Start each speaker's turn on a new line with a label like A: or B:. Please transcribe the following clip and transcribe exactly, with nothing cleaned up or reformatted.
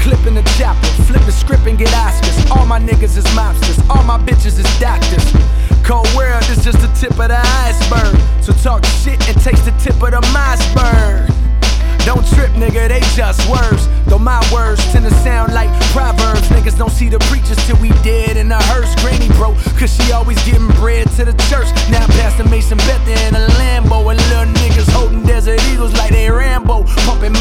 A: clipping the chopper, flip the script and get Oscars. All my niggas is mobsters, all my bitches is doctors. Cold world is just the tip of the iceberg. So talk shit and taste the tip of the iceberg. Don't trip, nigga, they just words. Though my words tend to sound like proverbs. Niggas don't see the preachers till we dead in a hearse. Granny broke, cause she always getting bread to the church. Now Pastor Mason Bethel in a Lambo, and little niggas holding Desert Eagles like they Rambo. Pumping